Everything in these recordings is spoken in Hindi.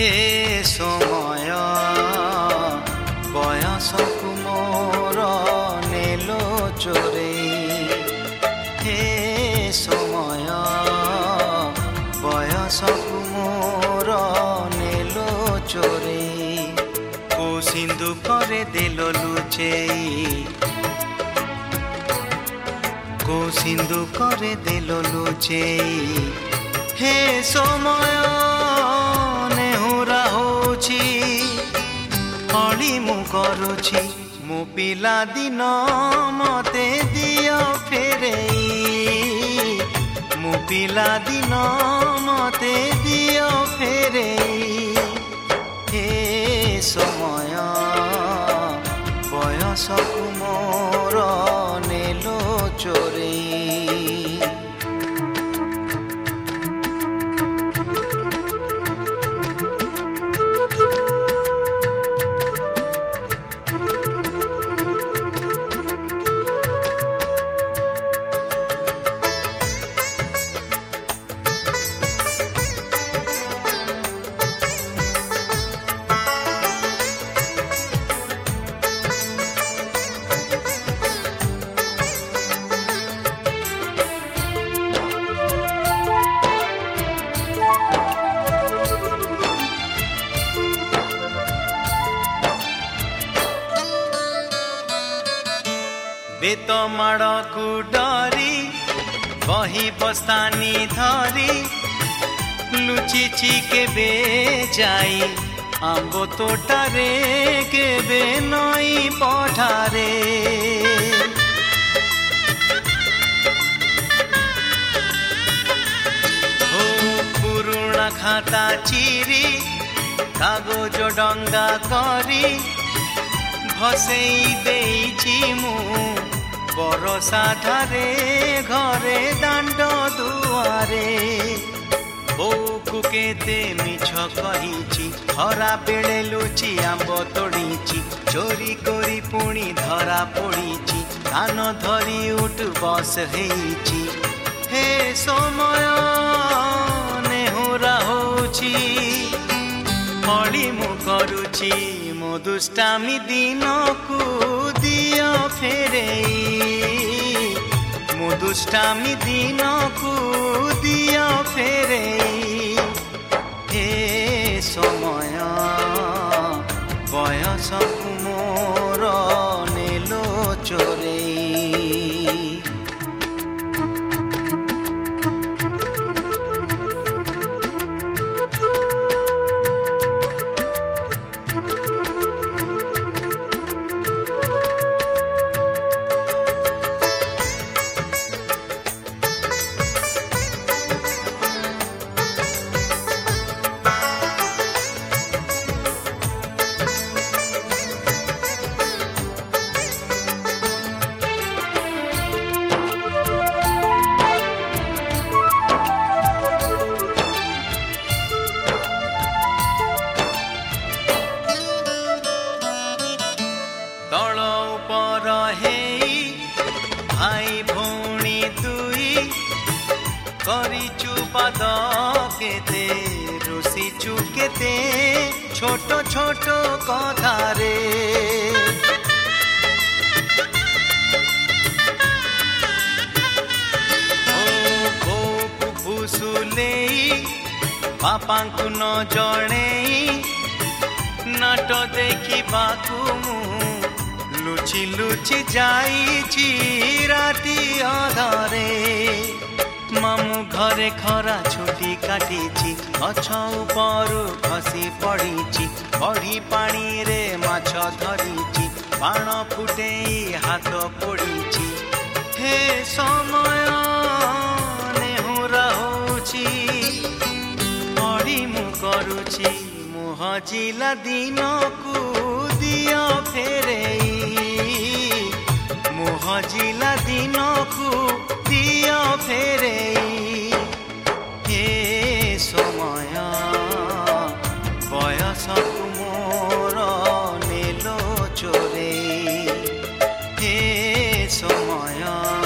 हे समय बयसकु मोर नेलो चोरेई हे समय बयसकु मोर नेलो चोरेई को सिंधु करे देलो लुचेई को सिंधु करे देलो लुचेई हे समय नेहुरा होछि हली मु करुछि मु पिला दिन मते दियो फेरेई मु पिला दिन मते दियो फेरेई हे समय बयसकु मोर नेलो चोरेई बेत माड़ को डरी बही बस्तानी धरी लुचिची केबे जाई आंबो तोटारे केबे नई पठारे हो पुरुणा खाता चिरी कागज डंगा करी भसेई देइछि मु बरसा धारे घरे दांड दुआरे बोकु केते मिछ कहिछि खरा बेले लुचि आंब तोड़ीछि चोरी करी पुणी धरा पड़ीछि कान धरी उठ बस हेइछि हे समय नेहुरा होछि हली मु करुछि मो दुष्टामी दिन को दियो फेरेई मो दुष्टामी दिन को दियो फेरेई हे समय बयसकु मोर नेलो चोरेई तल उपर हेई भाई भौणी दुई करिचु पाद केते रुसिचु केते छोट छोट कथारे फुसुलेई बापांकु न जणेई नाट देखिबाकु मु लुचि लुचि जाइछि राति अधरे मामु घरे खरा छुटी काटिछि गछ उपरु खसी पड़िछि बड़ी पानी रे माछ धरिछि बाण फुटेई हाथ पोड़िछि हे समय नेहुरा होछि हली मु करुछि मुह जिला दिन को दियो फेरेई मुह जिला दिन को दियो फेरेई हे समय बयसकु मोर नेलो चोरेई हे समय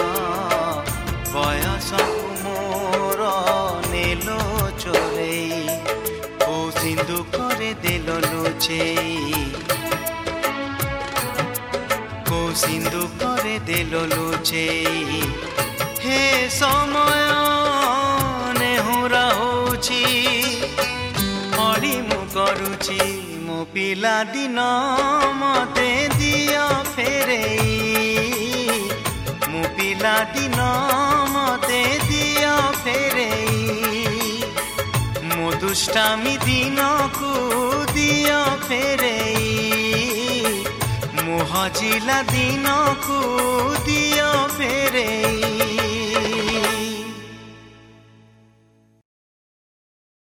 बयसकु मोर नेलो चोरेई ओ सिंधु ଦେଲ ଲୁଚେଇ କୋଉ ସିନ୍ଦୁକରେ ଦେଲ ଲୁଚେଇ ହେ ସମୟ ନେହୁରା ହଉଛି ଅଳି ମୁଁ କରୁଛି ମୋ ପିଲା ଦିନ ମତେ ଦିଅ ଫେରେଇ ମୋ ପିଲା ଦିନ ମତେ ଦିଅ ଫେରେଇ ମୋ ଦୁଷ୍ଟାମି ଦିନକୁ ଦିଅ ଫେରେଇ ମୋ ହଜିଲା ଦିନକୁ ଦିଅ ଫେରେଇ